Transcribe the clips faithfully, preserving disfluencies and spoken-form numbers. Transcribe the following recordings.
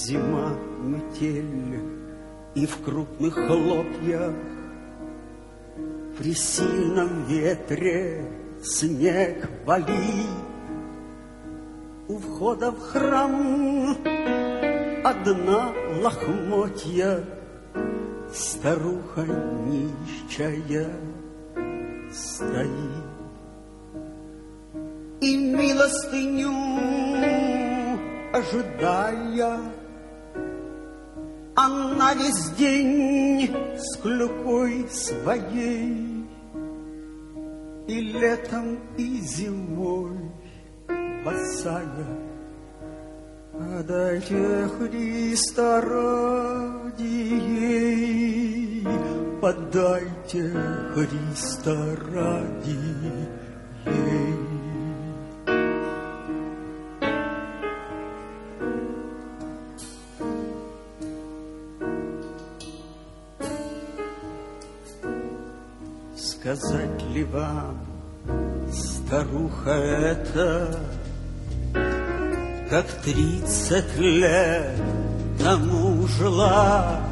Зима, метель, и в крупных хлопьях при сильном ветре снег валит. У входа в храм одна лохмотья старуха нищая стоит. И милостыню ожидая, она весь день с клюкой своей и летом, и зимой босая. Подайте Христа ради ей, подайте Христа ради ей. Сказать ли вам, старуха эта, как тридцать лет тому жила?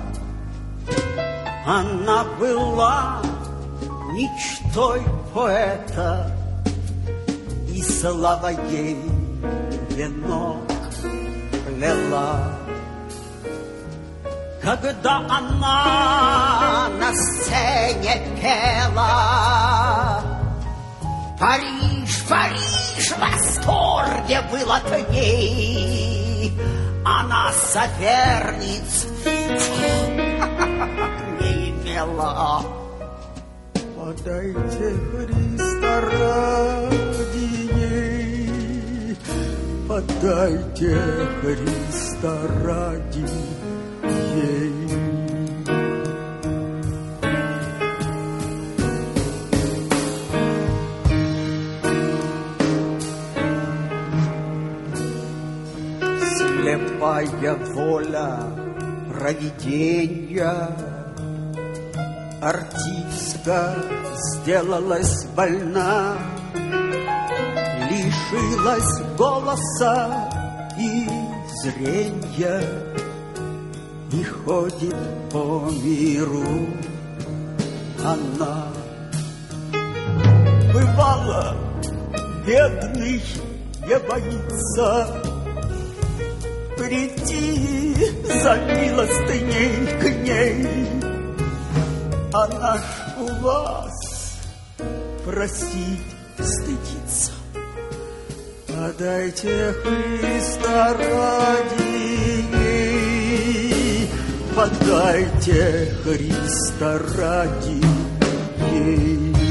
Она была мечтой поэта, и слава ей венок плела. Когда она на сцене пела, Париж, Париж, в восторге был от ней. Она соперниц не имела. Подайте Христа ради ней, подайте Христа ради ей. Слепая воля провиденья, артистка сделалась больна, лишилась голоса и зренья, и ходит по миру она. Бывало, бедный не боится прийти за милостыней к ней. Она ж у вас просить стыдится. Подайте Христа ради ей, подайте Христа ради ей.